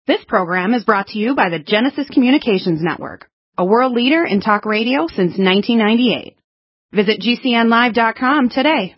This program is brought to you by the Genesis Communications Network, a world leader in talk radio since 1998. Visit GCNlive.com today.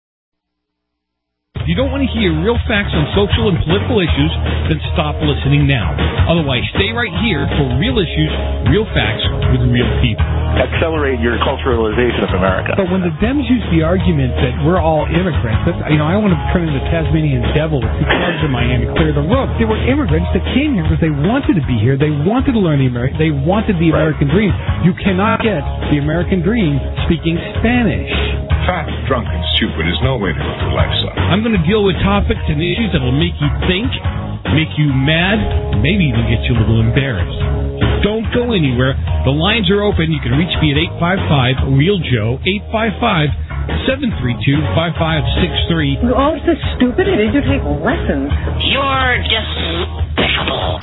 If you don't want to hear real facts on social and political issues, then stop listening now. Otherwise, stay right here for real issues, real facts with real people. Accelerate your culturalization of America. But when the Dems use the argument that we're all immigrants, I want to turn into the Tasmanian devil with 2 cars in Miami, clear the road. They were immigrants that came here because they wanted to be here. They wanted to learn they wanted the American dream. You cannot get the American dream speaking Spanish. Fat, drunk, and stupid is no way to live your life, son. I'm going to deal with topics and issues that will make you think, make you mad, maybe even get you a little embarrassed. Don't go anywhere. The lines are open. You can reach me at 855-REAL-JOE, 855-732-5563. You're all so stupid. Did you take lessons? You're despicable.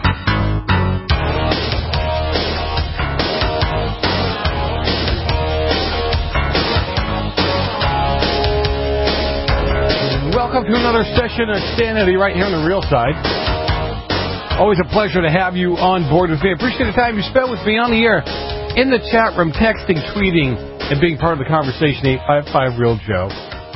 Welcome to another session of Sanity right here on the Real Side. Always a pleasure to have you on board with me. I appreciate the time you spent with me on the air, in the chat room, texting, tweeting, and being part of the conversation. 855-REAL-JOE,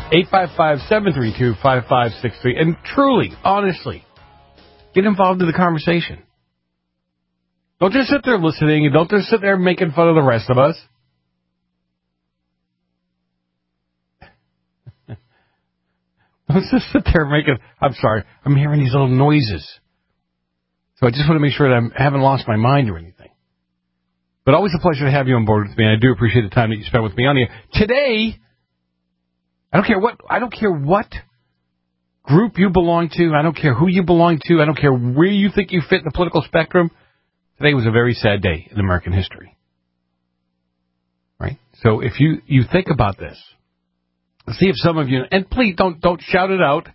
855-732-5563. And truly, honestly, get involved in the conversation. Don't just sit there listening, and don't just sit there making fun of the rest of us. Let's just sit there making... I'm sorry. I'm hearing these little noises. So I just want to make sure that I haven't lost my mind or anything. But always a pleasure to have you on board with me. I do appreciate the time that you spent with me on here. Today, I don't care what group you belong to. I don't care who you belong to. I don't care where you think you fit in the political spectrum. Today was a very sad day in American history. Right? So if you think about this... See if some of you, and please don't shout it out.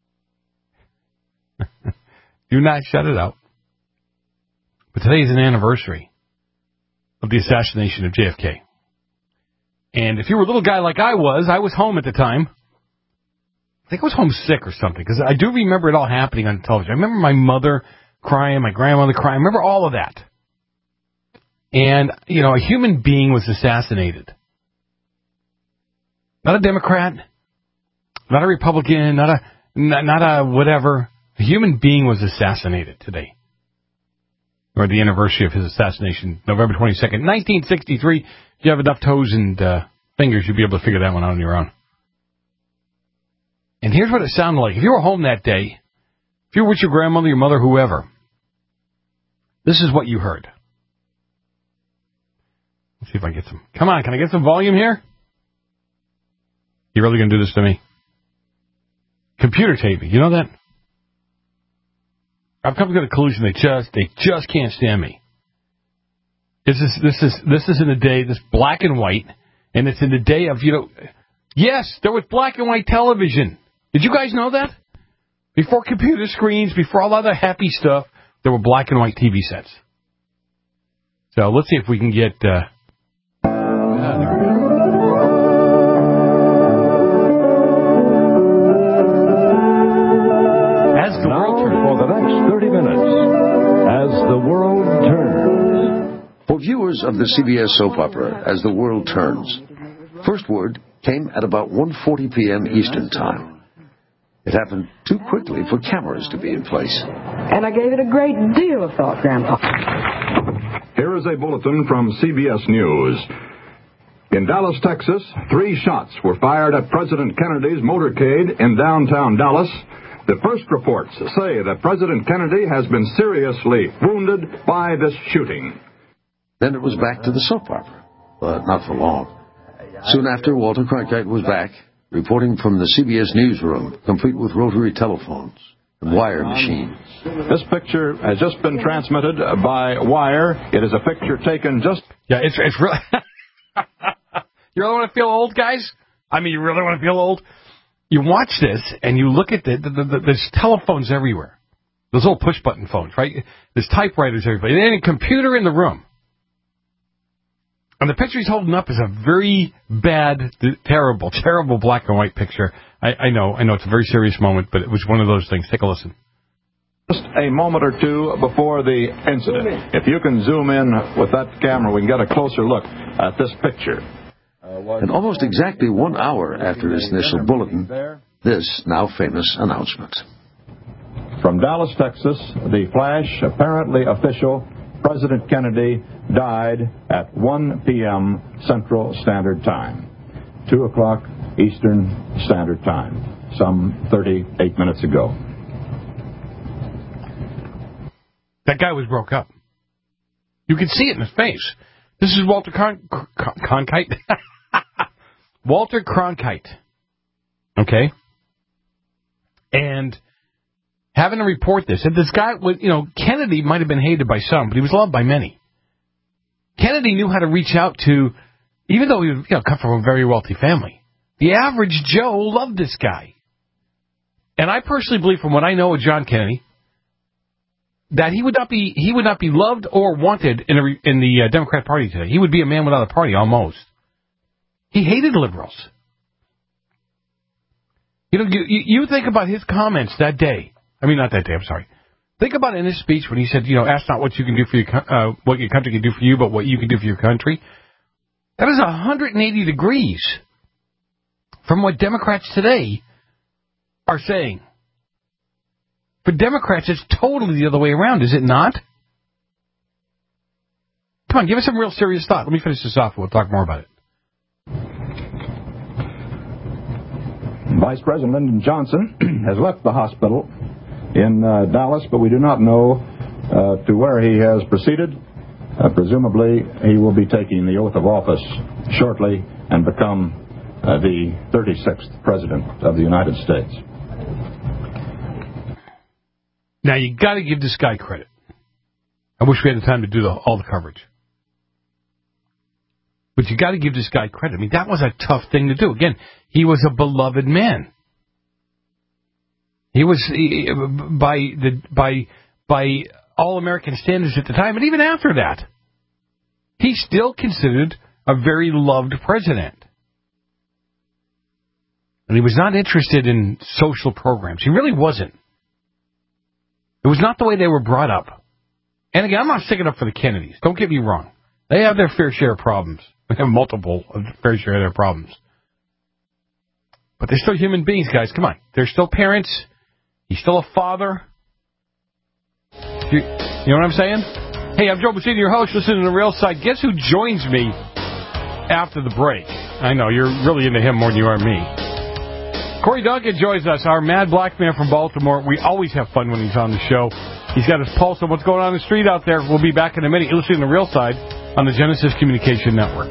Do not shout it out. But today is an anniversary of the assassination of JFK. And if you were a little guy like I was home at the time. I think I was homesick or something, because I do remember it all happening on television. I remember my mother crying, my grandmother crying. I remember all of that. And, a human being was assassinated. Not a Democrat, not a Republican, not a whatever. A human being was assassinated today. Or the anniversary of his assassination, November 22nd, 1963. If you have enough toes and fingers, you'll be able to figure that one out on your own. And here's what it sounded like. If you were home that day, if you were with your grandmother, your mother, whoever, this is what you heard. Let's see if I get some. Come on, can I get some volume here? You really going to do this to me? Computer taping, you know that? I've come to the conclusion they just can't stand me. This is in the day, this black and white, and it's in the day of, yes, there was black and white television. Did you guys know that? Before computer screens, before all other happy stuff, there were black and white TV sets. So let's see if we can get, there we go. For the next 30 minutes, As the World Turns. For viewers of the CBS soap opera, As the World Turns, first word came at about 1:40 p.m. Eastern Time. It happened too quickly for cameras to be in place. And I gave it a great deal of thought, Grandpa. Here is a bulletin from CBS News. In Dallas, Texas, 3 shots were fired at President Kennedy's motorcade in downtown Dallas. The first reports say that President Kennedy has been seriously wounded by this shooting. Then it was back to the soap opera, but not for long. Soon after, Walter Cronkite was back, reporting from the CBS newsroom, complete with rotary telephones and wire machines. This picture has just been transmitted by wire. It is a picture taken just... Yeah, it's really... You really want to feel old, guys? I mean, you really want to feel old? You watch this, and you look at there's telephones everywhere. Those little push-button phones, right? There's typewriters everywhere. And then a computer in the room. And the picture he's holding up is a very bad, terrible black and white picture. I know it's a very serious moment, but it was one of those things. Take a listen. Just a moment or two before the incident. If you can zoom in with that camera, we can get a closer look at this picture. And almost exactly 1 hour after his initial bulletin, this now famous announcement. From Dallas, Texas, the flash, apparently official, President Kennedy died at 1 p.m. Central Standard Time, 2 o'clock Eastern Standard Time, some 38 minutes ago. That guy was broke up. You could see it in his face. This is Walter Cronkite. Walter Cronkite. Okay? And having to report this. And this guy was, Kennedy might have been hated by some, but he was loved by many. Kennedy knew how to reach out to, even though he was, come from a very wealthy family, the average Joe loved this guy. And I personally believe, from what I know of John Kennedy, that he would not be loved or wanted in the Democrat Party today. He would be a man without a party, almost. He hated liberals. You think about his comments that day. I mean, not that day, I'm sorry. Think about it in his speech when he said, ask not what you can do for what your country can do for you, but what you can do for your country. That is 180 degrees from what Democrats today are saying. For Democrats, it's totally the other way around, is it not? Come on, give us some real serious thought. Let me finish this off and we'll talk more about it. Vice President Lyndon Johnson has left the hospital in Dallas, but we do not know to where he has proceeded. Presumably, he will be taking the oath of office shortly and become the 36th President of the United States. Now, you got to give this guy credit. I wish we had the time to do all the coverage. But you got to give this guy credit. I mean, that was a tough thing to do. Again, he was a beloved man. He was by all American standards at the time, and even after that, he's still considered a very loved president. And he was not interested in social programs. He really wasn't. It was not the way they were brought up. And again, I'm not sticking up for the Kennedys. Don't get me wrong. They have their fair share of problems. They have multiple fair share of their problems. But they're still human beings, guys. Come on. They're still parents. He's still a father. You know what I'm saying? Hey, I'm Joe Buccini, your host. Listening to The Real Side. Guess who joins me after the break? I know, you're really into him more than you are me. Corey Duncan joins us, our mad black man from Baltimore. We always have fun when he's on the show. He's got his pulse on what's going on in the street out there. We'll be back in a minute. You're listening to The Real Side on the Genesis Communication Network.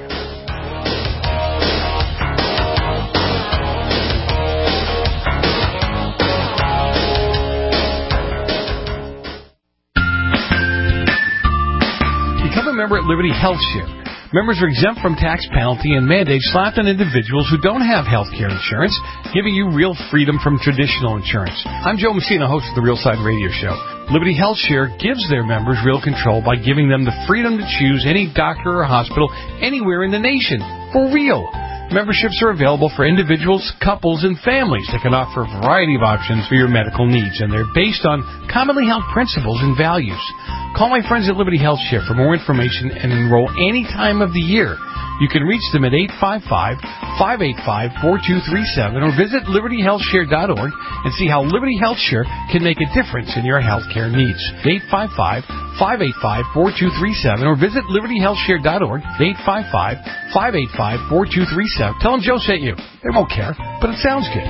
Become a member at Liberty Health Share. Members are exempt from tax penalty and mandates slapped on individuals who don't have health care insurance, giving you real freedom from traditional insurance. I'm Joe Messina, host of the Real Side Radio Show. Liberty Health Share gives their members real control by giving them the freedom to choose any doctor or hospital anywhere in the nation. For real. Memberships are available for individuals, couples, and families that can offer a variety of options for your medical needs, and they're based on commonly held principles and values. Call my friends at Liberty Health Share for more information and enroll any time of the year. You can reach them at 855-585-4237 or visit libertyhealthshare.org and see how Liberty Health Share can make a difference in your health care needs. 855-585-4237 or visit libertyhealthshare.org. 855-585-4237. Tell them Joe sent you. They won't care, but it sounds good.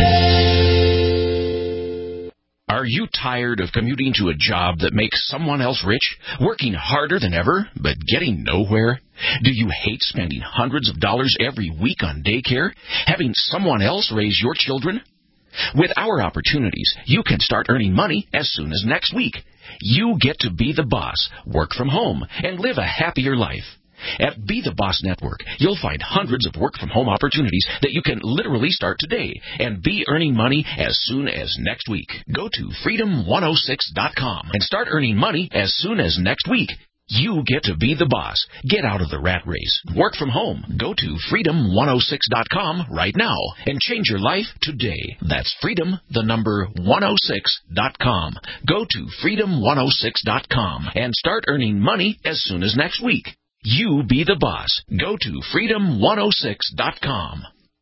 Are you tired of commuting to a job that makes someone else rich, working harder than ever, but getting nowhere? Do you hate spending hundreds of dollars every week on daycare, having someone else raise your children? With our opportunities, you can start earning money as soon as next week. You get to be the boss, work from home, and live a happier life. At Be the Boss Network, you'll find hundreds of work-from-home opportunities that you can literally start today and be earning money as soon as next week. Go to freedom106.com and start earning money as soon as next week. You get to be the boss. Get out of the rat race. Work from home. Go to freedom106.com right now and change your life today. That's freedom106.com. Go to freedom106.com and start earning money as soon as next week. You be the boss. Go to freedom106.com.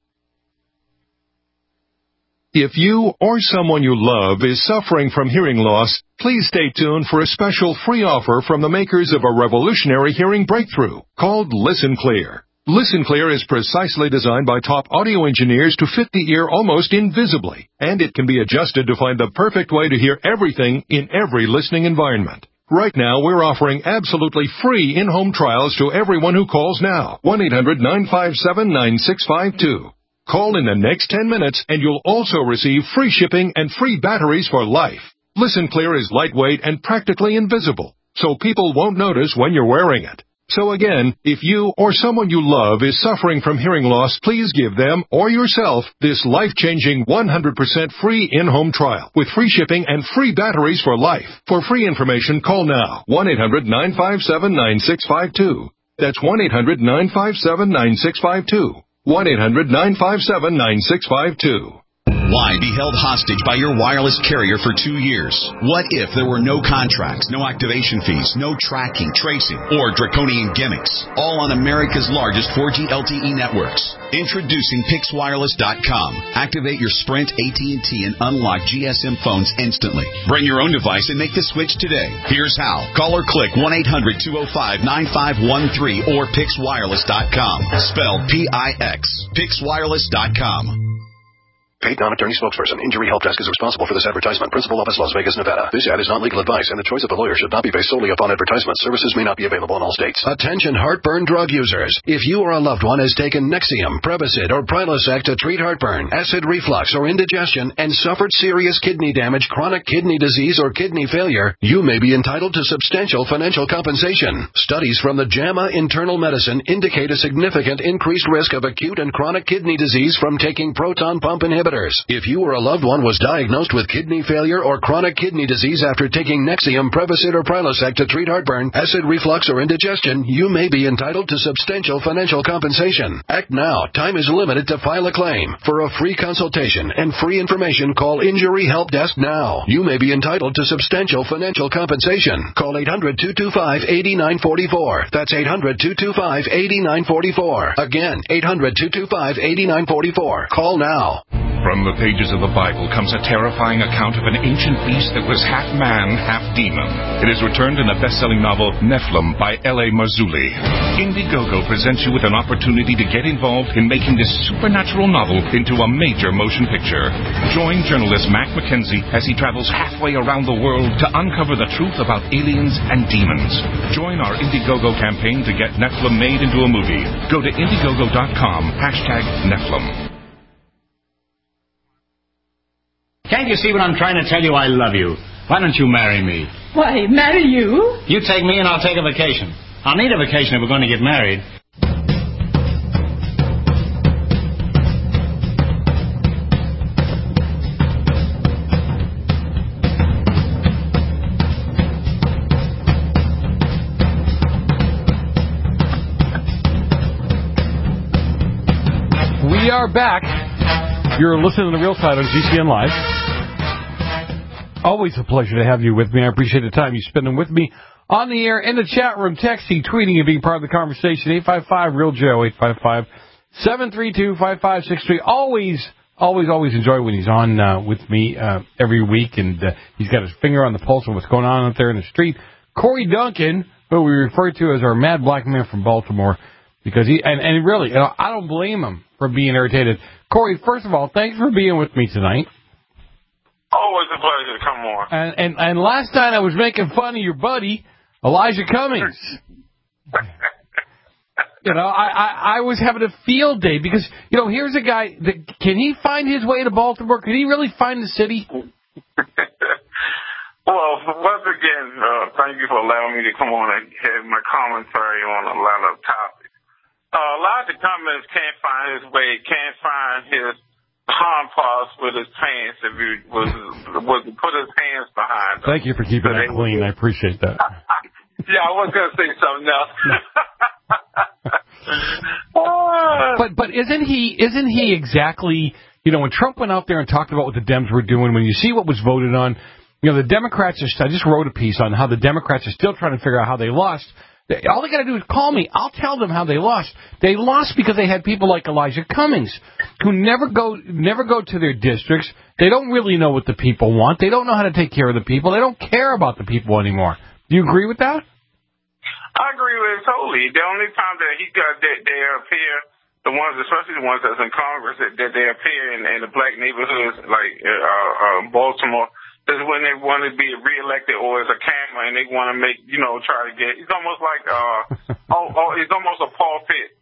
If you or someone you love is suffering from hearing loss, please stay tuned for a special free offer from the makers of a revolutionary hearing breakthrough called Listen Clear. Listen Clear is precisely designed by top audio engineers to fit the ear almost invisibly, and it can be adjusted to find the perfect way to hear everything in every listening environment. Right now, we're offering absolutely free in-home trials to everyone who calls now. 1-800-957-9652. Call in the next 10 minutes and you'll also receive free shipping and free batteries for life. Listen Clear is lightweight and practically invisible, so people won't notice when you're wearing it. So again, if you or someone you love is suffering from hearing loss, please give them or yourself this life-changing 100% free in-home trial with free shipping and free batteries for life. For free information, call now. 1-800-957-9652. That's 1-800-957-9652. 1-800-957-9652. Why be held hostage by your wireless carrier for 2 years? What if there were no contracts, no activation fees, no tracking, tracing, or draconian gimmicks? All on America's largest 4G LTE networks. Introducing PixWireless.com. Activate your Sprint, AT&T, and unlock GSM phones instantly. Bring your own device and make the switch today. Here's how. Call or click 1-800-205-9513 or PixWireless.com. Spelled P-I-X. PixWireless.com. Paid non-attorney spokesperson. Injury Help Desk is responsible for this advertisement. Principal office, Las Vegas, Nevada. This ad is not legal advice, and the choice of the lawyer should not be based solely upon advertisement. Services may not be available in all states. Attention heartburn drug users. If you or a loved one has taken Nexium, Prevacid, or Prilosec to treat heartburn, acid reflux, or indigestion, and suffered serious kidney damage, chronic kidney disease, or kidney failure, you may be entitled to substantial financial compensation. Studies from the JAMA Internal Medicine indicate a significant increased risk of acute and chronic kidney disease from taking proton pump inhibitors. If you or a loved one was diagnosed with kidney failure or chronic kidney disease after taking Nexium, Prevacid, or Prilosec to treat heartburn, acid reflux, or indigestion, you may be entitled to substantial financial compensation. Act now. Time is limited to file a claim. For a free consultation and free information, call Injury Help Desk now. You may be entitled to substantial financial compensation. Call 800-225-8944. That's 800-225-8944. Again, 800-225-8944. Call now. From the pages of the Bible comes a terrifying account of an ancient beast that was half man, half demon. It is returned in the best-selling novel Nephilim by L.A. Marzulli. Indiegogo presents you with an opportunity to get involved in making this supernatural novel into a major motion picture. Join journalist Mac McKenzie as he travels halfway around the world to uncover the truth about aliens and demons. Join our Indiegogo campaign to get Nephilim made into a movie. Go to Indiegogo.com, #Nephilim. Can't you see what I'm trying to tell you? I love you. Why don't you marry me? Why, marry you? You take me and I'll take a vacation. I'll need a vacation if we're going to get married. We are back. You're listening to The Real Side on GCN Live. Always a pleasure to have you with me. I appreciate the time you spending with me on the air, in the chat room, texting, tweeting, and being part of the conversation. 855-REAL-JOE, 855-732-5563. Always enjoy when he's on with me every week, and he's got his finger on the pulse of what's going on out there in the street. Corey Duncan, who we refer to as our mad black man from Baltimore, because he really, I don't blame him for being irritated. Corey, first of all, thanks for being with me tonight. Always a pleasure to come on. And last night I was making fun of your buddy, Elijah Cummings. I was having a field day because, here's a guy that, can he find his way to Baltimore? Can he really find the city? Well, once again, thank you for allowing me to come on and have my commentary on a lot of topics. Elijah Cummings can't find his way, can't find his compass with his pants if he was to put his hands behind him. Thank you for keeping that clean. I appreciate that. Yeah, I was going to say something else. But isn't he exactly, when Trump went out there and talked about what the Dems were doing, when you see what was voted on, the Democrats I just wrote a piece on how the Democrats are still trying to figure out how they lost. All they got to do is call me. I'll tell them how they lost. They lost because they had people like Elijah Cummings, who never go to their districts. They don't really know what the people want. They don't know how to take care of the people. They don't care about the people anymore. Do you agree with that? I agree with it totally. The only time that they appear, the ones, especially the ones that's in Congress, that they appear in the black neighborhoods like Baltimore, is when they want to be reelected or as a camera and they want to make, try to get. It's almost like it's almost a pulpit.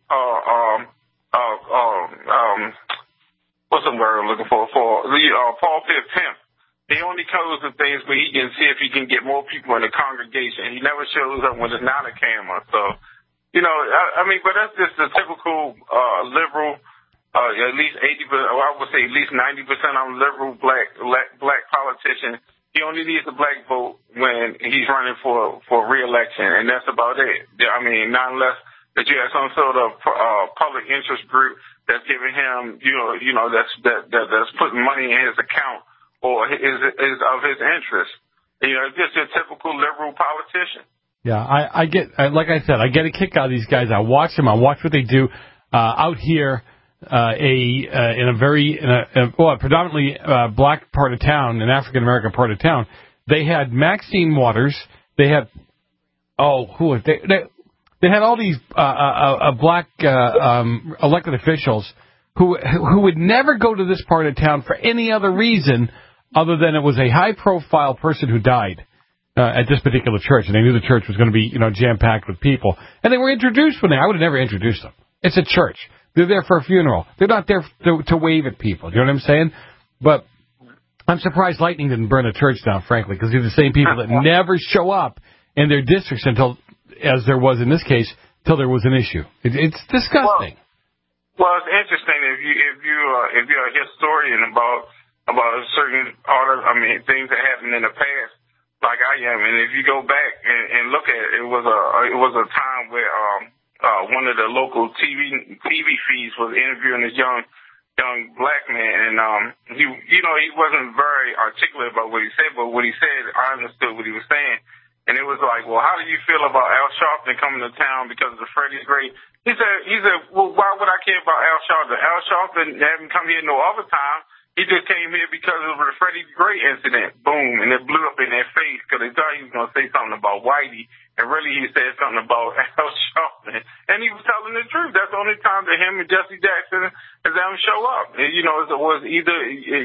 What's the word I'm looking for? Pulpit pimp. He only goes to things where he can see if he can get more people in the congregation. He never shows up when it's not a camera. So, but that's just the typical liberal. At least 80%, or I would say at least 90% of liberal black politicians. He only needs the black vote when he's running for re-election, and that's about it. I mean, not unless that you have some sort of public interest group that's giving him, that's putting money in his account or is of his interest. It's just a typical liberal politician. Yeah, I get, like I said, I get a kick out of these guys. I watch them. I watch what they do out here. In a predominantly black part of town, an African American part of town, they had Maxine Waters. They had they had all these black elected officials who would never go to this part of town for any other reason other than it was a high profile person who died at this particular church, and they knew the church was going to be jam packed with people, and they were introduced when I would have never introduced them. It's a church. They're there for a funeral. They're not there to wave at people. You know what I'm saying? But I'm surprised lightning didn't burn the church down, frankly, because they're the same people that never show up in their districts until, as there was in this case, till there was an issue. It's disgusting. Well, it's interesting if you're a historian about a certain things that happened in the past, like I am, and if you go back and look at it, it was a time where one of the local TV feeds was interviewing this young black man, and he wasn't very articulate about what he said, but what he said, I understood what he was saying, and it was like, well, how do you feel about Al Sharpton coming to town because of the Freddie Gray? He said, well, why would I care about Al Sharpton? Al Sharpton hadn't come here no other time. He just came here because of the Freddie Gray incident. Boom, and it blew up in their face because they thought he was going to say something about Whitey. And really, he said something about Al Sharpton. And he was telling the truth. That's the only time that him and Jesse Jackson and them show up. And, it was either,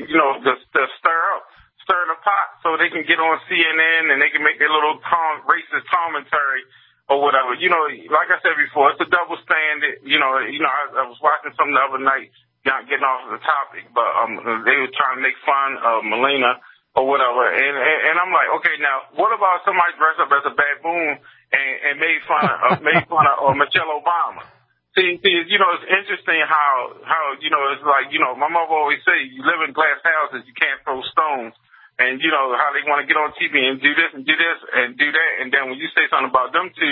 to stir the pot so they can get on CNN and they can make their little racist commentary or whatever. Like I said before, it's a double standard. I was watching something the other night, not getting off of the topic, but they were trying to make fun of Melania or whatever, and I'm like, okay, now what about somebody dressed up as a baboon and made fun of Michelle Obama? See, it's interesting how it's like, my mother always say, you live in glass houses, you can't throw stones. And, how they want to get on TV and do this and do this and do that. And then when you say something about them two,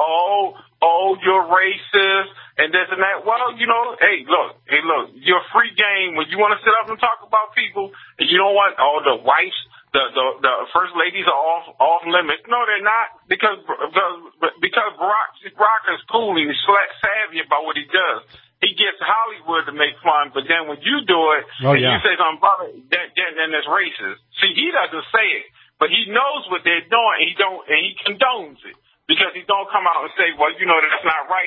you're racist and this and that. Well, hey, look, you're free game. When you want to sit up and talk about people and you don't want all the whites, the first ladies are off limits. No, they're not, because Barack is cool and he's savvy about what he does. He gets Hollywood to make fun, but then when you do it you say something about it, then it's racist. See, he doesn't say it, but he knows what they're doing, and he condones it because he don't come out and say, "Well, that's not right."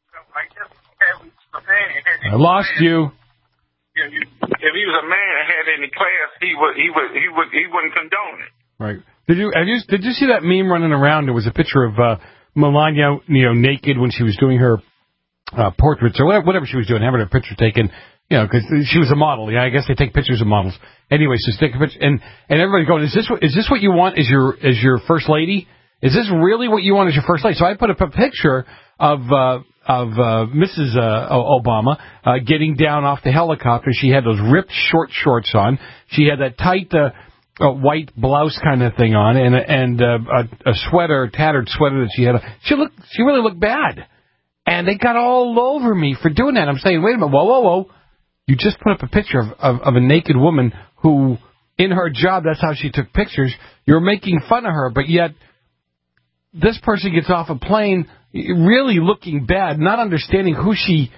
I lost you. If he was a man and had any class, he wouldn't condone it. Right? Did you see that meme running around? There was a picture of Melania, naked when she was doing her portraits or whatever she was doing, having her picture taken, because she was a model. Yeah, I guess they take pictures of models. Anyway, so take a picture, and everybody's going, is this what you want as your first lady? Is this really what you want as your first lady? So I put up a picture of Mrs. Obama getting down off the helicopter. She had those ripped short shorts on. She had that tight white blouse kind of thing on and a sweater, a tattered sweater that she had. She really looked bad. And they got all over me for doing that. I'm saying, wait a minute, whoa. You just put up a picture of a naked woman who, in her job, that's how she took pictures. You're making fun of her, but yet this person gets off a plane really looking bad, not understanding who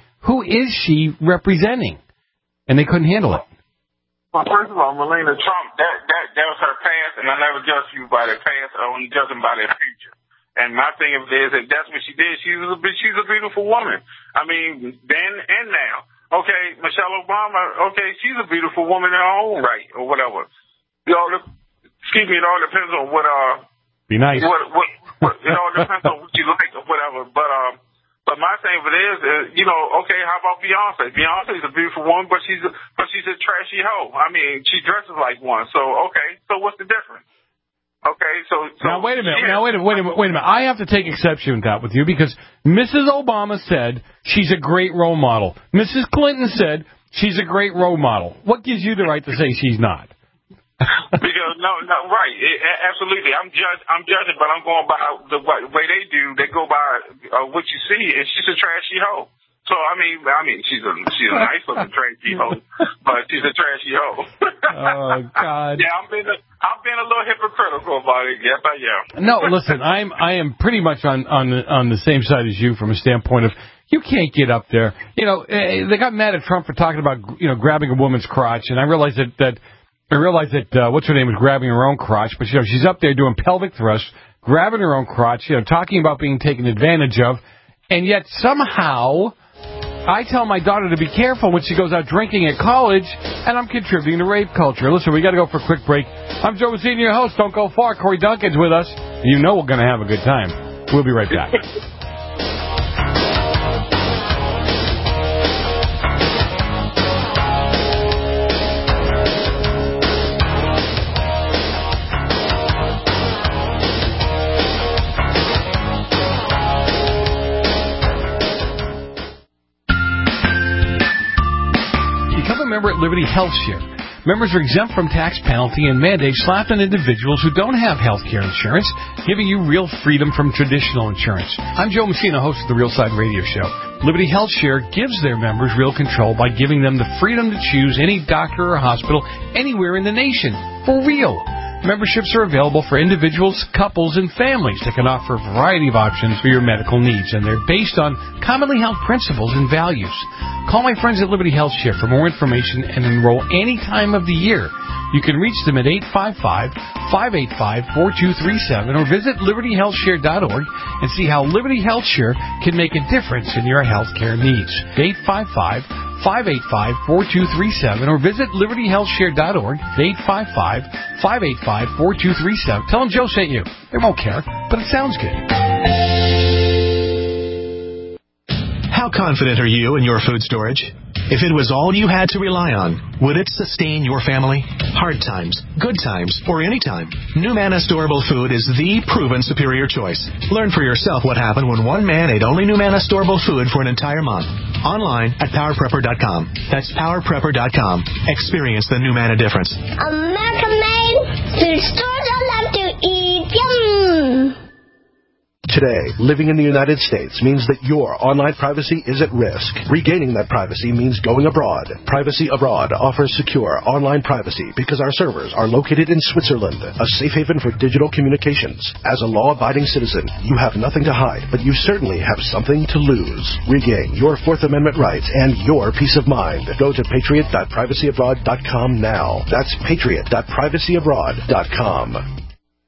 is she representing. And they couldn't handle it. Well, first of all, Melania Trump, that was her past, and I never judge you by their past. I only judge them by their future. And my thing of it is that that's what she did. She's a beautiful woman. I mean, then and now. Okay, Michelle Obama, okay, she's a beautiful woman in her own right, or whatever. It all depends on what, be nice. What, it all depends on what you like or whatever. But my thing of it is, okay, how about Beyonce? Beyonce's a beautiful woman, but she's a trashy hoe. I mean, she dresses like one. So, okay, so what's the difference? Okay, so now wait a minute. Yeah. Now wait a minute. I have to take exception with that with you because Mrs. Obama said she's a great role model. Mrs. Clinton said she's a great role model. What gives you the right to say she's not? Because no, right, absolutely. I'm judging, but I'm going by the way they do. They go by what you see, and she's a trashy hoe. So I mean, she's a nice looking trashy hoe, but she's a trashy hoe. Oh God. Yeah, I'm being a little hypocritical about it. Yes, I am. No, listen, I am pretty much on the same side as you from a standpoint of you can't get up there. They got mad at Trump for talking about grabbing a woman's crotch, and I realized that what's her name was grabbing her own crotch, but she's up there doing pelvic thrusts, grabbing her own crotch, talking about being taken advantage of, and yet somehow I tell my daughter to be careful when she goes out drinking at college, and I'm contributing to rape culture. Listen, we got to go for a quick break. I'm Joe Mazzini, your host. Don't go far. Corey Duncan's with us. You know we're going to have a good time. We'll be right back. Member at Liberty Health Share. Members are exempt from tax penalty and mandates slapped on individuals who don't have health care insurance, giving you real freedom from traditional insurance. I'm Joe Messina, host of the Real Side Radio Show. Liberty Health Share gives their members real control by giving them the freedom to choose any doctor or hospital anywhere in the nation. For real. Memberships are available for individuals, couples, and families that can offer a variety of options for your medical needs, and they're based on commonly held principles and values. Call my friends at Liberty Health Share for more information and enroll any time of the year. You can reach them at 855-585-4237 or visit libertyhealthshare.org and see how Liberty Health Share can make a difference in your health care needs. 855-585-4237 or visit libertyhealthshare.org. 855-585-4237. Tell them Joe sent you. They won't care, but it sounds good. How confident are you in your food storage? If it was all you had to rely on, would it sustain your family? Hard times, good times, or any time, New Manna Storable Food is the proven superior choice. Learn for yourself what happened when one man ate only New Manna Storable Food for an entire month. Online at PowerPrepper.com. That's PowerPrepper.com. Experience the New Manna difference. American-made food stores I love to eat. Yum! Today, living in the United States means that your online privacy is at risk. Regaining that privacy means going abroad. Privacy Abroad offers secure online privacy because our servers are located in Switzerland, a safe haven for digital communications. As a law-abiding citizen, you have nothing to hide, but you certainly have something to lose. Regain your Fourth Amendment rights and your peace of mind. Go to patriot.privacyabroad.com now. That's patriot.privacyabroad.com.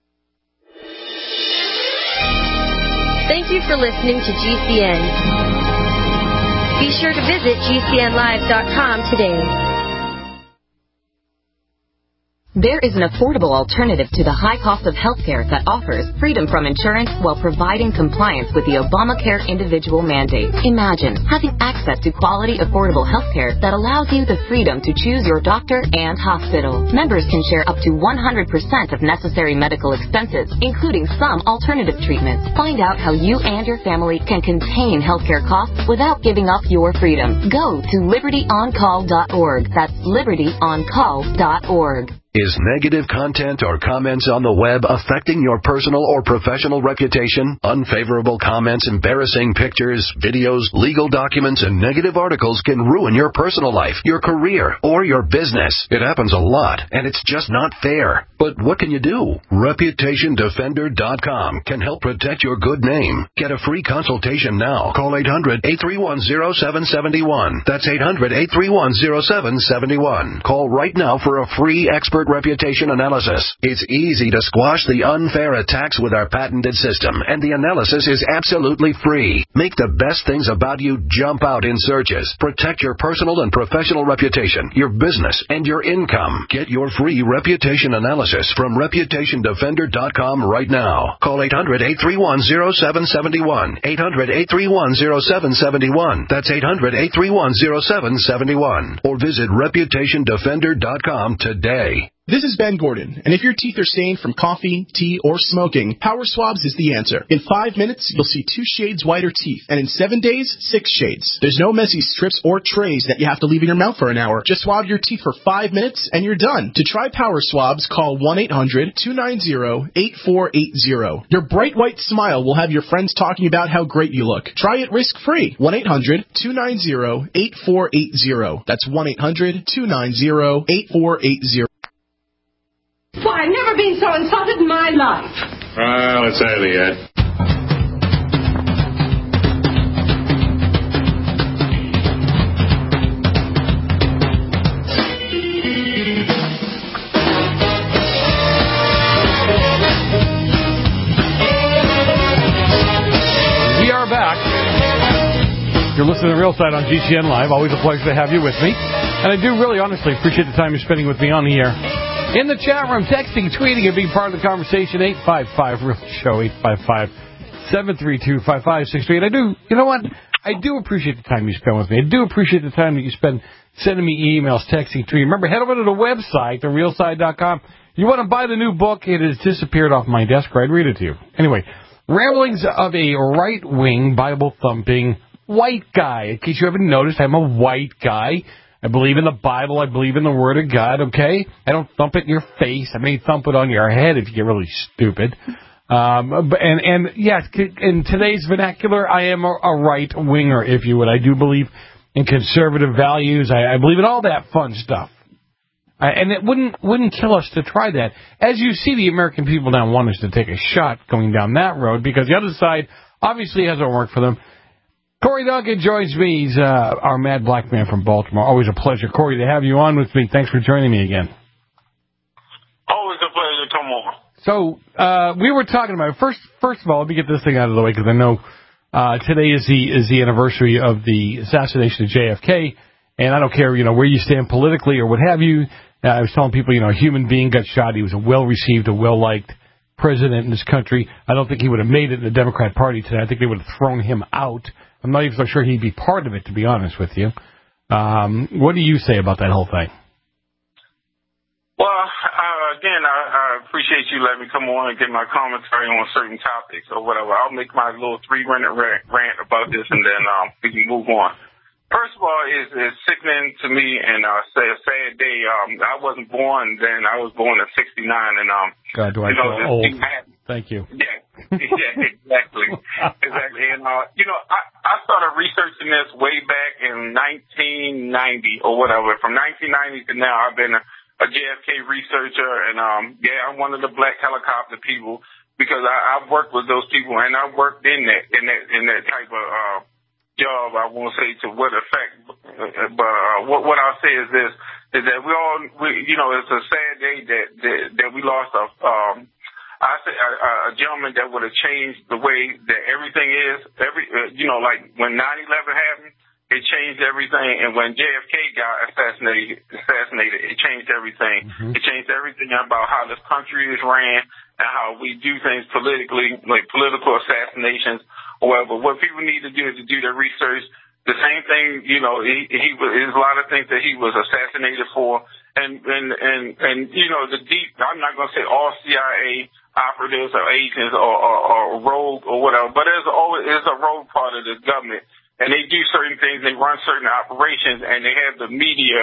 Thank you for listening to GCN. Be sure to visit GCNlive.com today. There is an affordable alternative to the high cost of healthcare that offers freedom from insurance while providing compliance with the Obamacare individual mandate. Imagine having access to quality, affordable healthcare that allows you the freedom to choose your doctor and hospital. Members can share up to 100% of necessary medical expenses, including some alternative treatments. Find out how you and your family can contain healthcare costs without giving up your freedom. Go to libertyoncall.org. That's libertyoncall.org. Is negative content or comments on the web affecting your personal or professional reputation? Unfavorable comments, embarrassing pictures, videos, legal documents, and negative articles can ruin your personal life, your career, or your business. It happens a lot, and it's just not fair. But what can you do? ReputationDefender.com can help protect your good name. Get a free consultation now. Call 800-831-0771. That's 800-831-0771. Call right now for a free expert reputation analysis. It's easy to squash the unfair attacks with our patented system, and the analysis is absolutely free. Make the best things about you jump out in searches. Protect your personal and professional reputation, your business, and your income. Get your free reputation analysis from ReputationDefender.com right now. Call 800-831-0771. 800-831-0771. That's 800-831-0771. Or visit ReputationDefender.com today. This is Ben Gordon, and if your teeth are stained from coffee, tea, or smoking, Power Swabs is the answer. In 5 minutes, you'll see 2 shades whiter teeth, and in 7 days, 6 shades. There's no messy strips or trays that you have to leave in your mouth for an hour. Just swab your teeth for 5 minutes, and you're done. To try Power Swabs, call 1-800-290-8480. Your bright white smile will have your friends talking about how great you look. Try it risk-free. 1-800-290-8480. That's 1-800-290-8480. Why, I've never been so insulted in my life. Well, it's early yet. We are back. You're listening to Real Side on GCN Live. Always a pleasure to have you with me. And I do really honestly appreciate the time you're spending with me on the air. In the chat room, texting, tweeting, and being part of the conversation, 855-REAL-SHOW, 855-732-5563. And I do, you know what? I do appreciate the time you spend with me. I do appreciate the time that you spend sending me emails, texting, tweeting. Remember, head over to the website, therealside.com. You want to buy the new book? It has disappeared off my desk, or I'd read it to you. Anyway, Ramblings of a Right-Wing, Bible-Thumping White Guy. In case you haven't noticed, I'm a white guy. I believe in the Bible. I believe in the Word of God, okay? I don't thump it in your face. I may thump it on your head if you get really stupid. Yes, in today's vernacular, I am a right-winger, if you would. I do believe in conservative values. I believe in all that fun stuff. And it wouldn't kill us to try that. As you see, the American people now want us to take a shot going down that road because the other side obviously hasn't worked for them. Corey Duncan joins me. He's our mad black man from Baltimore. Always a pleasure, Corey, to have you on with me. Thanks for joining me again. Always a pleasure. Come on. So we were talking about first of all. Let me get this thing out of the way because I know today is the anniversary of the assassination of JFK, and I don't care where you stand politically or what have you. I was telling people a human being got shot. He was a well-received, a well-liked president in this country. I don't think he would have made it in the Democrat Party today. I think they would have thrown him out. I'm not even so sure he'd be part of it, to be honest with you. What do you say about that whole thing? Well, again, I appreciate you letting me come on and get my commentary on certain topics or whatever. I'll make my little 3-minute rant about this, and then we can move on. First of all, it's sickening to me, and say a sad day. I wasn't born then. I was born in '69, and God, do I feel old? Thank you. Yeah, exactly. And I started researching this way back in 1990 or whatever. From 1990 to now, I've been a JFK researcher, and I'm one of the black helicopter people because I've worked with those people, and I worked in that type of job. I won't say to what effect, but what I'll say is this: is that it's a sad day that we lost a gentleman that would have changed the way that everything is. Like when 9/11 happened, it changed everything, and when JFK got assassinated, it changed everything. Mm-hmm. It changed everything about how this country is ran and how we do things politically, like political assassinations. Well, but what people need to do is to do their research. The same thing, there's a lot of things that he was assassinated for, and the deep. I'm not going to say all CIA operatives or agents or rogue or whatever, but there's a rogue part of this government, and they do certain things. They run certain operations, and they have the media,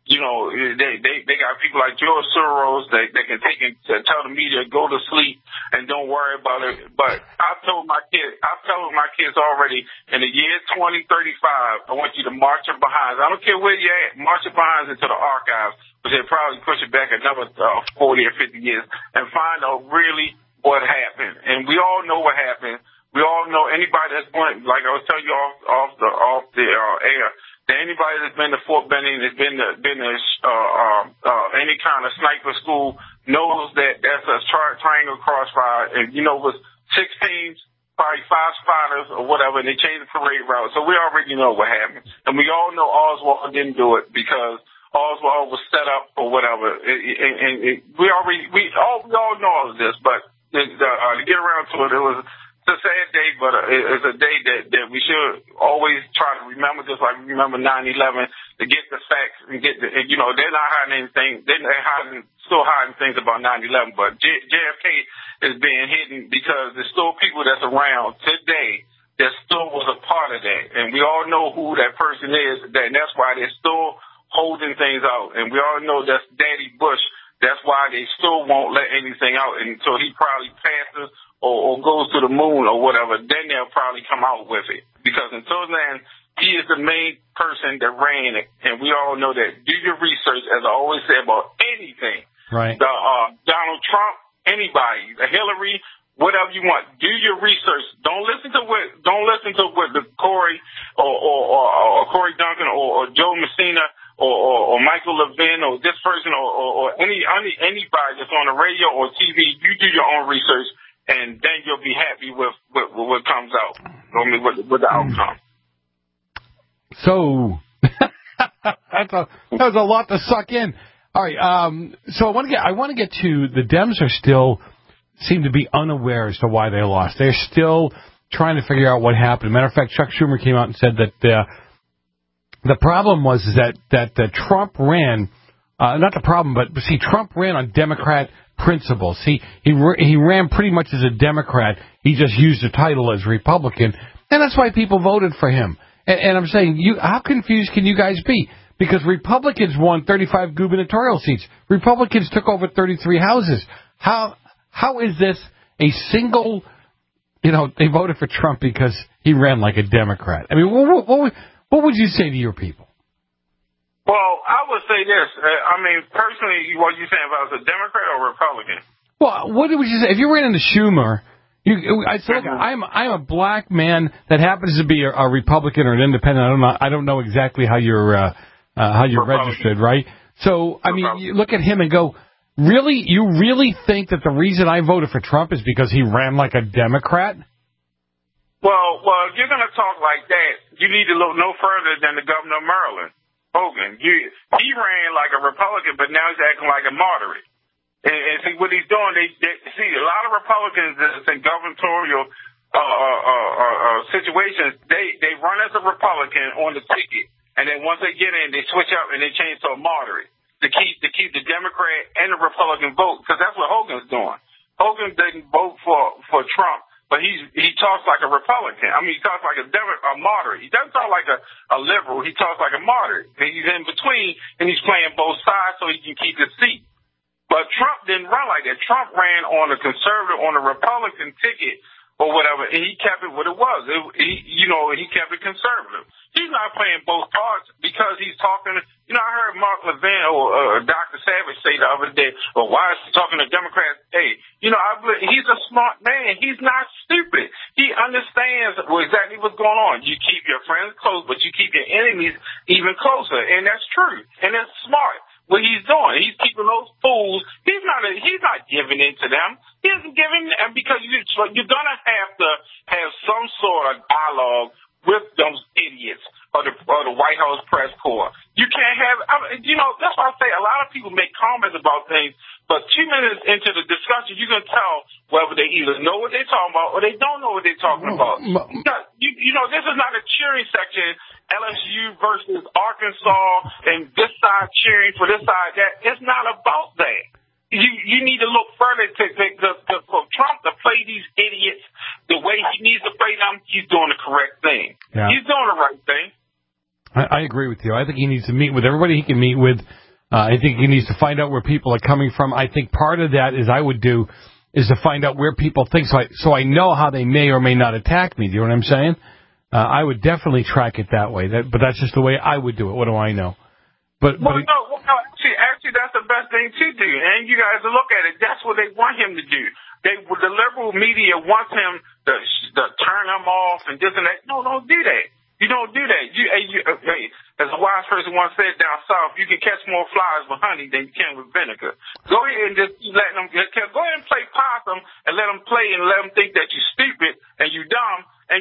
You know, they got people like George Soros that can take and tell the media go to sleep and don't worry about it. But I've told my kids already, in the year 2035, I want you to march your behinds. I don't care where you're at, march your behinds into the archives, which they'll probably push it back another 40 or 50 years, and find out really what happened. And we all know what happened. We all know anybody that's went, like I was telling you off the air, that anybody that's been to Fort Benning, that's been to any kind of sniper school, knows that that's a triangle crossfire, and it was 6 teams, probably 5 spotters or whatever, and they changed the parade route. So we already know what happened, and we all know Oswald didn't do it because Oswald was set up or whatever. And we all know all of this, but to get around to it, it was. It's a sad day, but it's a day that we should always try to remember, just like we remember 9/11, to get the facts and they're not hiding anything. They're still hiding things about 9/11, but JFK is being hidden because there's still people that's around today that still was a part of that, and we all know who that person is, and that's why they're still holding things out, and we all know that's Daddy Bush. That's why they still won't let anything out until he probably passes or goes to the moon or whatever. Then they'll probably come out with it. Because until then, he is the main person that ran it. And we all know that. Do your research, as I always say about anything. Right. Donald Trump, anybody, Hillary, whatever you want. Do your research. Don't listen to what the Corey or Corey Duncan or Joe Messina or Michael Levin or this person or anybody that's on the radio or TV. You do your own research, and then you'll be happy with what comes out. With the outcome. So that was a lot to suck in. All right. So I want to get to the Dems are still seem to be unaware as to why they lost. They're still trying to figure out what happened. Matter of fact, Chuck Schumer came out and said that the problem was that Trump ran, not the problem, but see, Trump ran on Democrat principles. He ran pretty much as a Democrat. He just used the title as Republican, and that's why people voted for him. And I'm saying, how confused can you guys be? Because Republicans won 35 gubernatorial seats. Republicans took over 33 houses. How is this a single, they voted for Trump because he ran like a Democrat? I mean, what would you say to your people? Well, I would say this. Personally, what you saying about as a Democrat or Republican? Well, what would you say? If you ran into Schumer, I said, I'm a black man that happens to be a Republican or an independent. I don't know exactly how you're registered, right? So, you look at him and go, really? You really think that the reason I voted for Trump is because he ran like a Democrat? Well, if you're going to talk like that, you need to look no further than the governor of Maryland, Hogan. He ran like a Republican, but now he's acting like a moderate. And see what he's doing. See a lot of Republicans in gubernatorial situations. They run as a Republican on the ticket, and then once they get in, they switch up and they change to a moderate to keep the Democrat and the Republican vote, because that's what Hogan's doing. Hogan didn't vote for Trump, but he talks like a Republican. He talks like a moderate. He doesn't talk like a liberal. He talks like a moderate. And he's in between, and he's playing both sides so he can keep his seat. But Trump didn't run like that. Trump ran on a conservative, on a Republican ticket or whatever, and he kept it what it was. He kept it conservative. He's not playing both parts because he's talking. I heard Mark Levin or Dr. Savage say the other day, well, why is he talking to Democrats? Hey, he's a smart man. He's not stupid. He understands exactly what's going on. You keep your friends close, but you keep your enemies even closer, and that's true, and that's smart. What he's doing, he's keeping those fools. He's not giving in to them. He isn't giving, because you're gonna have to have some sort of dialogue with those idiots or the White House press corps. You can't have, that's why I say a lot of people make comments about things, but 2 minutes into the discussion, you can tell whether they either know what they're talking about or they don't know what they're talking about. This is not a cheering section. LSU versus Arkansas and this side cheering for this side. It's not about that. You need to look further for Trump to play these idiots the way he needs to play them. He's doing the correct thing. Yeah. He's doing the right thing. I agree with you. I think he needs to meet with everybody he can meet with. I think he needs to find out where people are coming from. I think part of that is to find out where people think, so I know how they may or may not attack me. Do you know what I'm saying? I would definitely track it that way. But that's just the way I would do it. What do I know? Actually, that's the best thing to do. And you guys look at it. That's what they want him to do. The liberal media wants him to turn him off and this and that. No, don't do that. You don't do that. As a wise person once said down south, you can catch more flies with honey than you can with vinegar. Go ahead and just let them go ahead and play possum and let them play and let them think that you're stupid and you're dumb and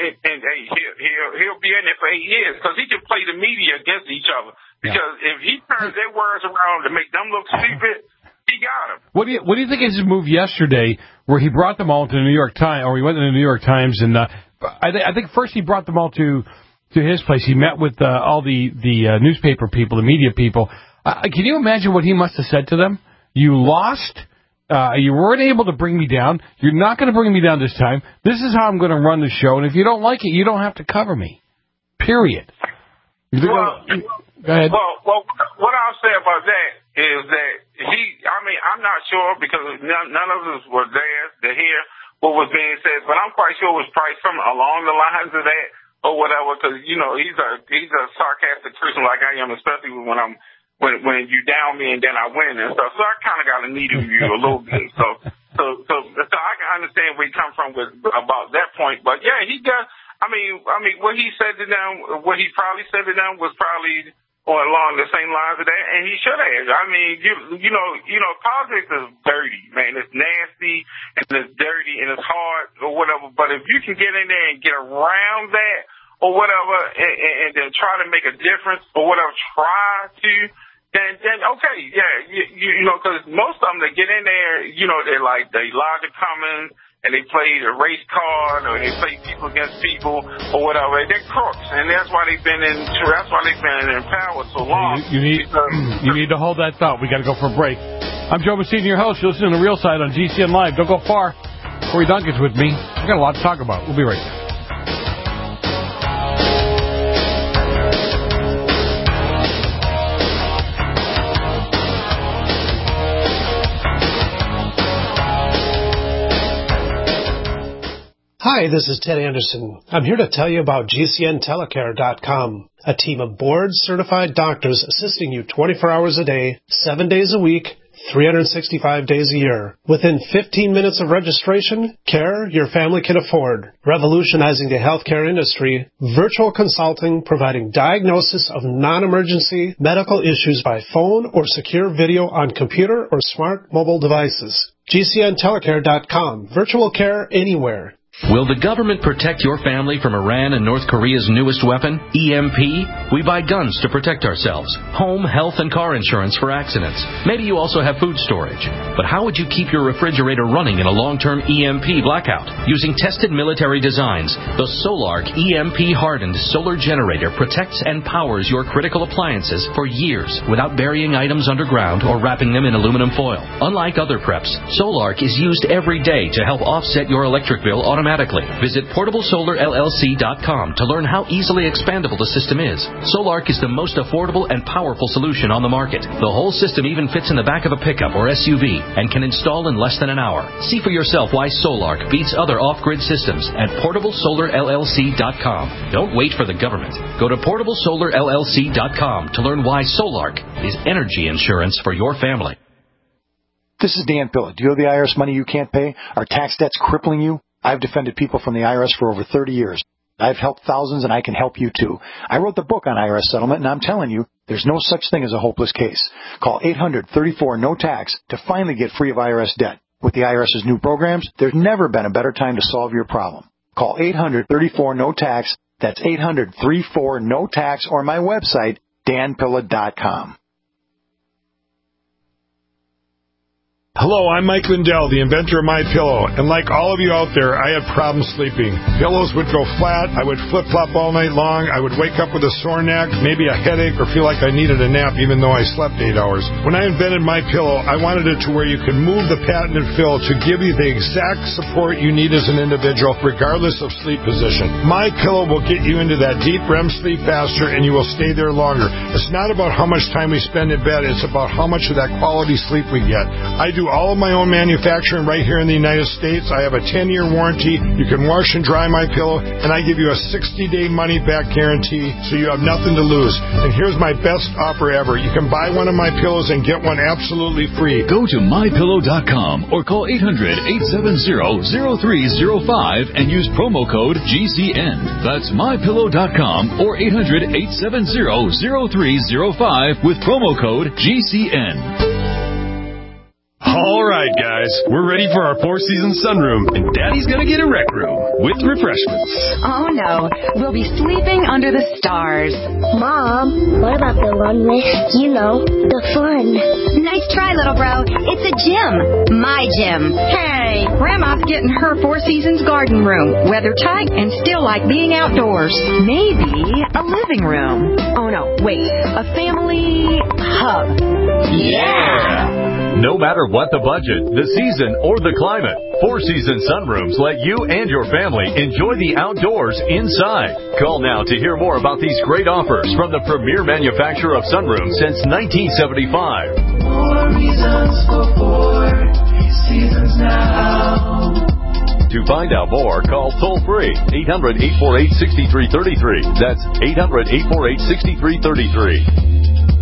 he'll be in there for 8 years because he can play the media against each other. Because if he turns their words around to make them look stupid, he got him. What do you think of his move yesterday where he brought them all to the New York Times, or he went to the New York Times and I think first he brought them all to his place. He met with all the newspaper people, the media people. Can you imagine what he must have said to them? You lost. You weren't able to bring me down. You're not going to bring me down this time. This is how I'm going to run the show. And if you don't like it, you don't have to cover me. Period. Go ahead. Well, what I'll say about that is that I'm not sure because none of us were there to hear what was being said, but I'm quite sure it was probably something along the lines of that or whatever, because he's a sarcastic person like I am, especially when you down me and then I win and stuff. So I kind of got to needle you a little bit. So I can understand where he come from about that point. But yeah, he does. I mean, what he said to them, what he probably said to them was probably along the same lines of that, and he should have. I mean, you know, politics is dirty, man. It's nasty and it's dirty and it's hard or whatever. But if you can get in there and get around that or whatever, and then try to make a difference or whatever, then okay, yeah, you know, because most of them that get in there, you know, they're like the Elijah Cummings. And they play the race card, or they play people against people, or whatever. They're crooks, and that's why they've been in power so long. You need to hold that thought. We got to go for a break. I'm Joe Messina, your host. You're listening to The Real Side on GCN Live. Don't go far. Corey Duncan's with me. We got a lot to talk about. We'll be right back. Hi, this is Ted Anderson. I'm here to tell you about GCNtelecare.com, a team of board-certified doctors assisting you 24 hours a day, 7 days a week, 365 days a year. Within 15 minutes of registration, care your family can afford. Revolutionizing the healthcare industry, virtual consulting providing diagnosis of non-emergency medical issues by phone or secure video on computer or smart mobile devices. GCNtelecare.com. Virtual care anywhere. Will the government protect your family from Iran and North Korea's newest weapon, EMP? We buy guns to protect ourselves, home, health, and car insurance for accidents. Maybe you also have food storage. But how would you keep your refrigerator running in a long-term EMP blackout? Using tested military designs, the Solark EMP-hardened solar generator protects and powers your critical appliances for years without burying items underground or wrapping them in aluminum foil. Unlike other preps, Solark is used every day to help offset your electric bill automatically. Visit PortableSolarLLC.com to learn how easily expandable the system is. Solark is the most affordable and powerful solution on the market. The whole system even fits in the back of a pickup or SUV and can install in less than an hour. See for yourself why Solark beats other off-grid systems at PortableSolarLLC.com. Don't wait for the government. Go to PortableSolarLLC.com to learn why Solark is energy insurance for your family. This is Dan Pilla. Do you owe the IRS money you can't pay? Are tax debts crippling you? I've defended people from the IRS for over 30 years. I've helped thousands, and I can help you, too. I wrote the book on IRS settlement, and I'm telling you, there's no such thing as a hopeless case. Call 800-34-NO-TAX to finally get free of IRS debt. With the IRS's new programs, there's never been a better time to solve your problem. Call 800-34-NO-TAX. That's 800-34-NO-TAX, or my website, danpilla.com. Hello, I'm Mike Lindell, the inventor of MyPillow, and like all of you out there, I had problems sleeping. Pillows would go flat, I would flip-flop all night long, I would wake up with a sore neck, maybe a headache, or feel like I needed a nap even though I slept 8 hours. When I invented MyPillow, I wanted it to where you could move the patented fill to give you the exact support you need as an individual, regardless of sleep position. MyPillow will get you into that deep REM sleep faster, and you will stay there longer. It's not about how much time we spend in bed, it's about how much of that quality sleep we get. I do all of my own manufacturing right here in the United States. I have a 10-year warranty. You can wash and dry my pillow, and I give you a 60-day money-back guarantee, so you have nothing to lose. And here's my best offer ever. You can buy one of my pillows and get one absolutely free. Go to MyPillow.com or call 800-870-0305 and use promo code GCN. That's MyPillow.com or 800-870-0305 with promo code GCN. All right, guys, we're ready for our Four Seasons sunroom, and Daddy's gonna get a rec room with refreshments. Oh, no. We'll be sleeping under the stars. Mom, what about the one with, the fun? Nice try, little bro. It's a gym. My gym. Hey, Grandma's getting her Four Seasons garden room. Weather tight and still like being outdoors. Maybe a living room. Oh, no, wait. A family hub. Yeah! No matter what the budget, the season, or the climate, Four Seasons sunrooms let you and your family enjoy the outdoors inside. Call now to hear more about these great offers from the premier manufacturer of sunrooms since 1975. More reasons for Four Seasons now. To find out more, call toll-free 800-848-6333. That's 800-848-6333.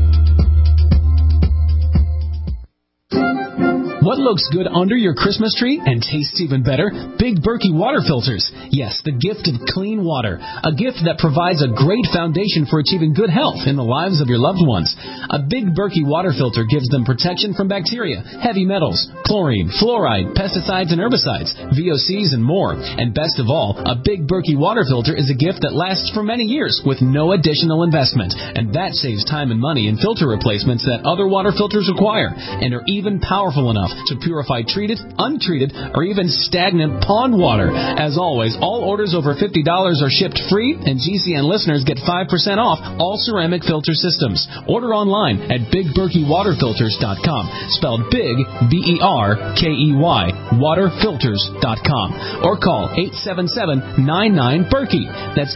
What looks good under your Christmas tree and tastes even better? Big Berkey water filters. Yes, the gift of clean water. A gift that provides a great foundation for achieving good health in the lives of your loved ones. A Big Berkey water filter gives them protection from bacteria, heavy metals, chlorine, fluoride, pesticides and herbicides, VOCs and more. And best of all, a Big Berkey water filter is a gift that lasts for many years with no additional investment. And that saves time and money in filter replacements that other water filters require and are even powerful enough to purify treated, untreated, or even stagnant pond water. As always, all orders over $50 are shipped free, and GCN listeners get 5% off all ceramic filter systems. Order online at BigBerkeyWaterFilters.com, spelled Big, B-E-R-K-E-Y, waterfilters.com, or call 877-99-BERKEY. That's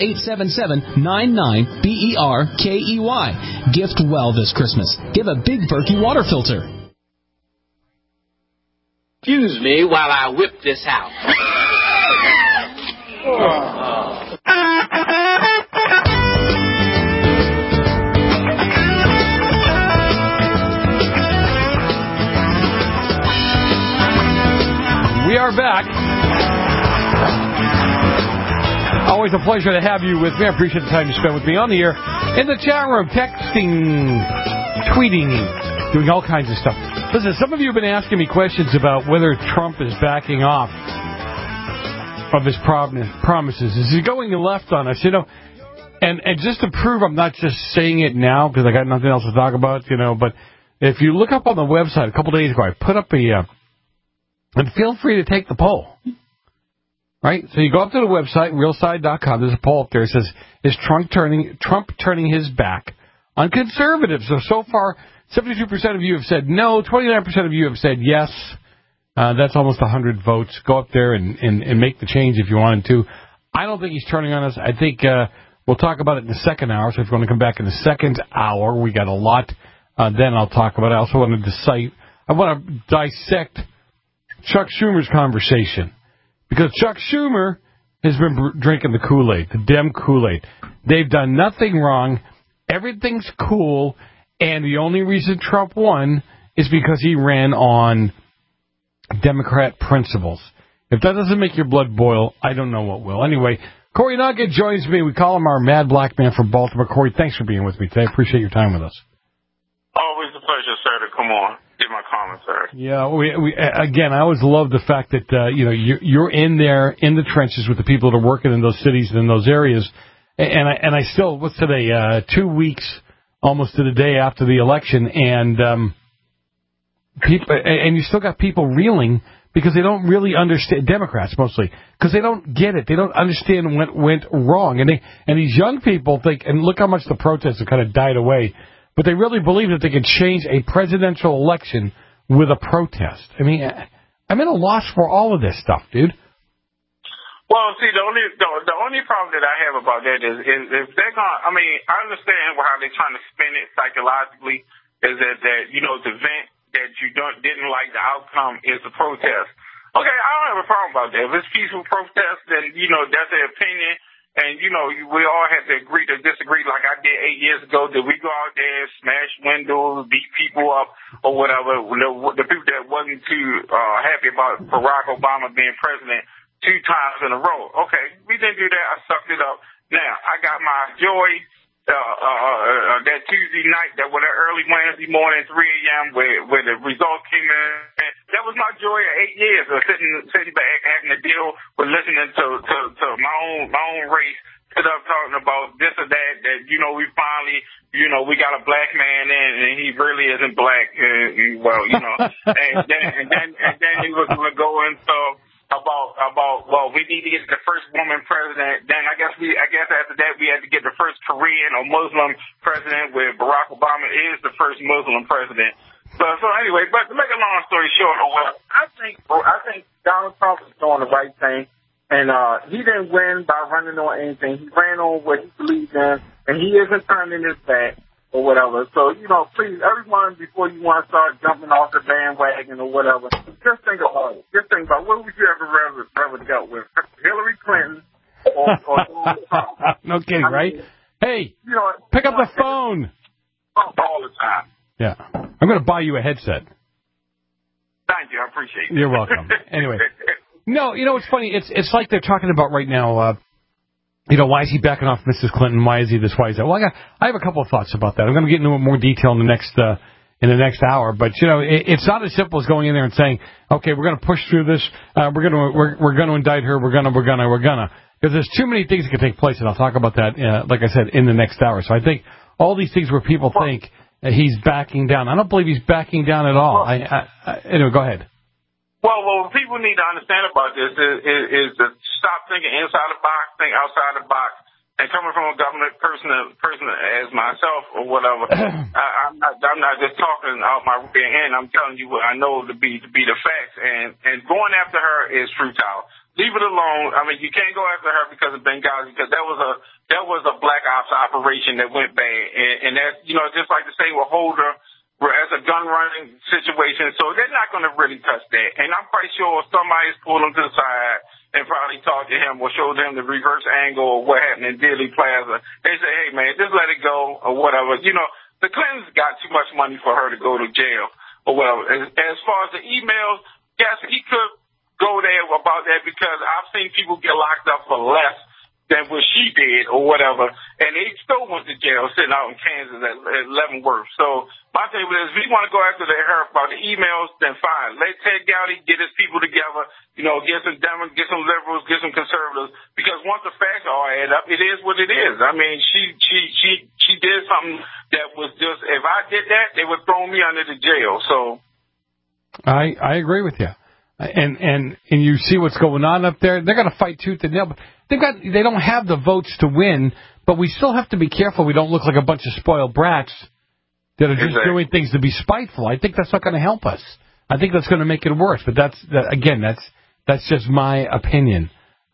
877-99-BERKEY. Gift well this Christmas. Give a Big Berkey water filter. Excuse me while I whip this out. We are back. Always a pleasure to have you with me. I appreciate the time you spend with me on the air, in the chat room, texting, tweeting, doing all kinds of stuff. Listen, some of you have been asking me questions about whether Trump is backing off of his promises. Is he going left on us? And just to prove I'm not just saying it now because I got nothing else to talk about, but if you look up on the website a couple days ago, I put up and feel free to take the poll. Right? So you go up to the website, realside.com, there's a poll up there. It says, is Trump turning his back on conservatives? So far, 72% of you have said no, 29% of you have said yes. That's almost 100 votes. Go up there and make the change if you wanted to. I don't think he's turning on us. I think we'll talk about it in the second hour. So if you want to come back in the second hour, we got a lot. Then I'll talk about it. I also want to dissect Chuck Schumer's conversation. Because Chuck Schumer has been drinking the Kool-Aid, the Dem Kool-Aid. They've done nothing wrong. Everything's cool. And the only reason Trump won is because he ran on Democrat principles. If that doesn't make your blood boil, I don't know what will. Anyway, Corey Nugget joins me. We call him our Mad Black Man from Baltimore. Corey, thanks for being with me today. I appreciate your time with us. Always a pleasure, sir, to come on. Give my comments, sir. Yeah, again, I always love the fact that, you're in there in the trenches with the people that are working in those cities and in those areas. And I still, what's today, 2 weeks almost to the day after the election, and people, and you still got people reeling because they don't really understand, Democrats mostly, because they don't get it. They don't understand what went wrong. And these young people think, and look how much the protests have kind of died away, but they really believe that they can change a presidential election with a protest. I mean, I'm at a loss for all of this stuff, dude. Well, see, the only problem that I have about that is if they're going, I mean, I understand how they're trying to spin it psychologically, is that you know, the event that you didn't like the outcome is a protest. Okay, I don't have a problem about that. If it's peaceful protest, then, you know, that's their opinion. And, you know, we all have to agree to disagree like I did 8 years ago. Did we go out there and smash windows, beat people up, or whatever? The people that wasn't too happy about Barack Obama being president 2 times in a row. Okay, we didn't do that. I sucked it up. Now, I got my joy that Tuesday night, that was that early Wednesday morning, 3 a.m., where the results came in. That was my joy of 8 years of sitting back, having to deal with listening to my own race sit up talking about this or that, you know, we finally, you know, we got a black man in, and he really isn't black. Well, you know, and then he was going to go into about well, we need to get the first woman president. Then I guess after that we had to get the first Korean or Muslim president, where Barack Obama is the first Muslim president. So anyway, but to make a long story short, I think Donald Trump is doing the right thing, and he didn't win by running on anything. He ran on what he believed in, and he isn't turning his back or whatever. So, you know, please, everyone, before you want to start jumping off the bandwagon or whatever, just think about it. Just think about what would you ever rather dealt with, Hillary Clinton or Donald Trump? No kidding, right? Hey, you know, pick up the phone. All the time. Yeah. I'm going to buy you a headset. Thank you. I appreciate it. You're welcome. Anyway. No, you know, it's funny. It's like they're talking about right now, you know, why is he backing off Mrs. Clinton? Why is he this? Why is that? Well, I have a couple of thoughts about that. I'm going to get into more detail in the next hour. But, you know, it's not as simple as going in there and saying, okay, we're going to push through this. We're going to indict her. We're going to. Because there's too many things that can take place, and I'll talk about that, like I said, in the next hour. So I think all these things where people think he's backing down. I don't believe he's backing down at all. Anyway, go ahead. Well, what people need to understand about this is to stop thinking inside the box, think outside the box. And coming from a government person as myself or whatever, I'm not just talking out my rear end. I'm telling you what I know to be the facts. And going after her is futile. Leave it alone. I mean, you can't go after her because of Benghazi, because that was a black ops operation that went bad. And that's, you know, just like the same with Holder, where as a gun running situation. So they're not going to really touch that. And I'm quite sure somebody's pulled them to the side and probably talked to him or showed him the reverse angle of what happened in Dealey Plaza. They say, hey, man, just let it go or whatever. You know, the Clintons got too much money for her to go to jail or whatever. As far as the emails, yes, he could go there about that, because I've seen people get locked up for less than what she did or whatever, and they still went to jail sitting out in Kansas at Leavenworth. So my thing is, if we want to go after her about the emails, then fine. Let Ted Gowdy get his people together, you know, get some Democrats, get some liberals, get some conservatives, because once the facts all add up, it is what it is. I mean, she did something that was just, if I did that, they would throw me under the jail. So I agree with you. And you see what's going on up there. They're going to fight tooth and nail. They don't have the votes to win, but we still have to be careful we don't look like a bunch of spoiled brats that are just doing things to be spiteful. I think that's not going to help us. I think that's going to make it worse. But that's just my opinion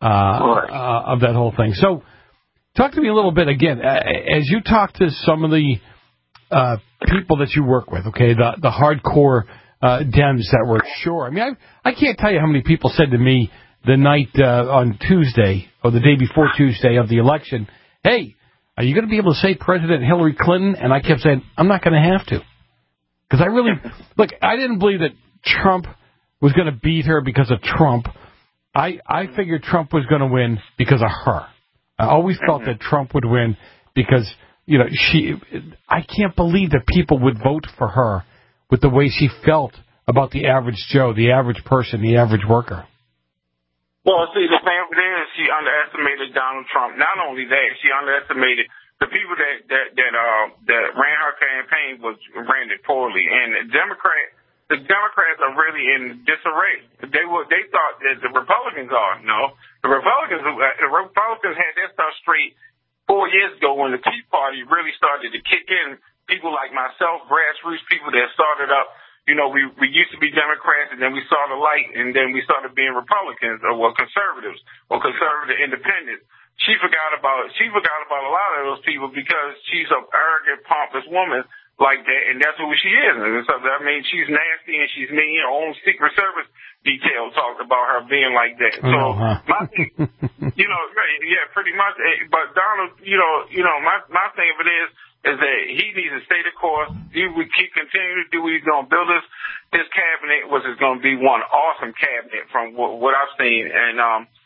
of that whole thing. So talk to me a little bit again as you talk to some of the people that you work with. Okay, the hardcore Dems that were sure. I mean, I can't tell you how many people said to me the night on Tuesday or the day before Tuesday of the election, hey, are you going to be able to say President Hillary Clinton? And I kept saying, I'm not going to have to. Because I didn't believe that Trump was going to beat her because of Trump. I figured Trump was going to win because of her. I always felt that Trump would win because, you know, I can't believe that people would vote for her with the way she felt about the average Joe, the average person, the average worker. Well, see, the thing with it is she underestimated Donald Trump. Not only that, she underestimated the people that ran her campaign ran it poorly. And the Democrat the Democrats are really in disarray. They thought that the Republicans are. No, the Republicans had their stuff straight 4 years ago when the Tea Party really started to kick in. People like myself, grassroots people that started up. You know, we used to be Democrats, and then we saw the light, and then we started being Republicans or conservatives or conservative independents. She forgot about a lot of those people because she's an arrogant, pompous woman like that, and that's who she is. And so, I mean, she's nasty and she's mean. Her own Secret Service detail talked about her being like that. So, my thing, you know, yeah, pretty much. But Donald, my thing of it is that he needs to stay the course. He would keep continuing to do what he's going to build his cabinet, which is going to be one awesome cabinet from what I've seen. And,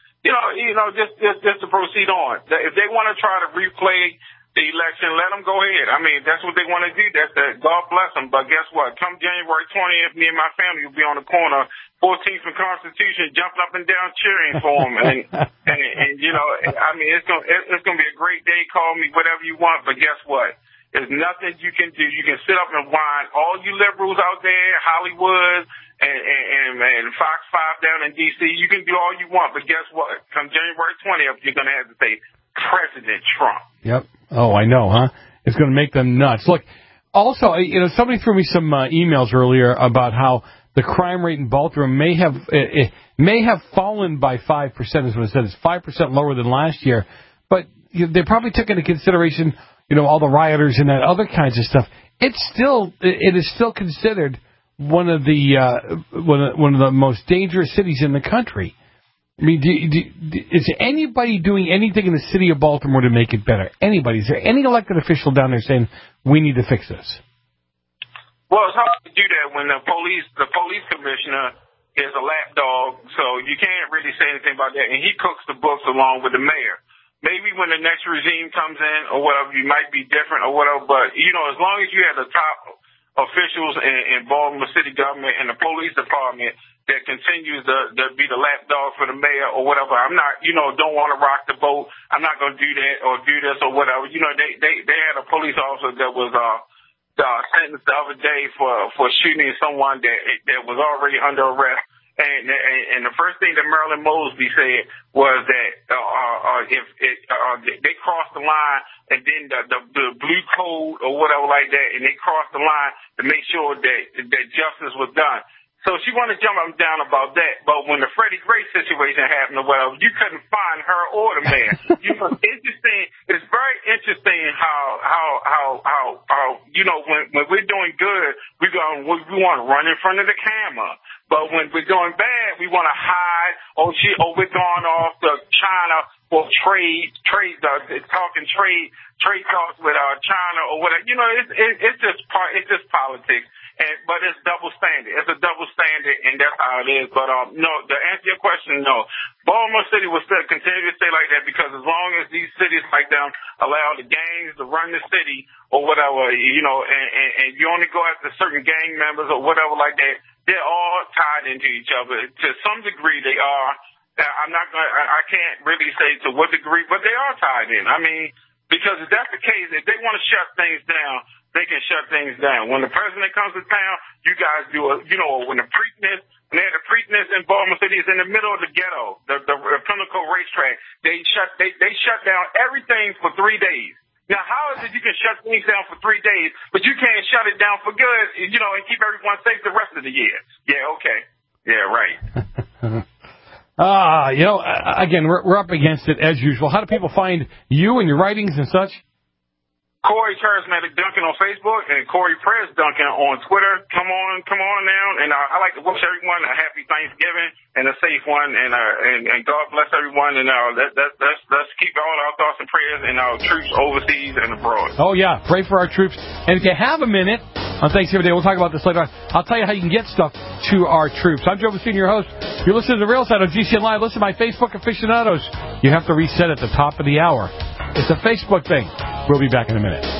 just to proceed on. If they want to try to replay the election, let them go ahead. I mean, that's what they want to do. God bless them. But guess what? Come January 20th, me and my family will be on the corner, 14th and Constitution, jumping up and down cheering for them. And you know, I mean, it's gonna be a great day. Call me whatever you want. But guess what? There's nothing you can do. You can sit up and whine. All you liberals out there, Hollywood and Fox 5 down in D.C., you can do all you want. But guess what? Come January 20th, you're going to have to say President Trump. Yep. Oh, I know, huh? It's going to make them nuts. Look, also, somebody threw me some emails earlier about how the crime rate in Baltimore may have fallen by 5%, is what it said. It's 5% lower than last year. But they probably took into consideration all the rioters and that other kinds of stuff. It is still considered one of the most dangerous cities in the country. I mean, is anybody doing anything in the city of Baltimore to make it better? Anybody? Is there any elected official down there saying we need to fix this? Well, it's hard to do that when the police commissioner is a lapdog, so you can't really say anything about that. And he cooks the books along with the mayor. Maybe when the next regime comes in or whatever, you might be different or whatever. But, as long as you have the top officials in Baltimore city government and the police department that continues to be the lapdog for the mayor or whatever, I'm not, don't want to rock the boat. I'm not going to do that or do this or whatever. They had a police officer that was sentenced the other day for shooting someone that was already under arrest. And the first thing that Marilyn Mosby said was that if they crossed the line and then the blue code or whatever like that, and they crossed the line to make sure that justice was done. So she wanted to jump up and down about that. But when the Freddie Gray situation happened or whatever, you couldn't find her or the man. Interesting. It's very interesting how when we're doing good, we want to run in front of the camera. But when we're doing bad, we want to hide. We're going off to China for trade talks with China or whatever. It's just politics. But it's double standard. It's a double standard, and that's how it is. But no, to answer your question, no. Baltimore City will still continue to stay like that because as long as these cities like them allow the gangs to run the city or whatever, and you only go after certain gang members or whatever like that, they're all tied into each other. To some degree, they are. I can't really say to what degree, but they are tied in. I mean, because if that's the case, if they want to shut things down, they can shut things down. When the president comes to town, you guys do when the Preakness, when they had the Preakness in Baltimore City, is in the middle of the ghetto, the Pinnacle racetrack. They shut down everything for 3 days. Now, how is it you can shut things down for 3 days, but you can't shut it down for good, and keep everyone safe the rest of the year? Yeah, okay. Yeah, right. Again, we're up against it as usual. How do people find you and your writings and such? Corey Charismatic Duncan on Facebook and Corey Press Duncan on Twitter. Come on now. And I like to wish everyone a happy Thanksgiving and a safe one. And God bless everyone. And let's keep all our thoughts and prayers and our troops overseas and abroad. Oh, yeah. Pray for our troops. And if you have a minute on Thanksgiving Day, we'll talk about this later on. I'll tell you how you can get stuff to our troops. I'm Joe Messina, your host. You're listening to The Real Side on GCN Live. Listen to my Facebook aficionados. You have to reset at the top of the hour. It's a Facebook thing. We'll be back in a minute.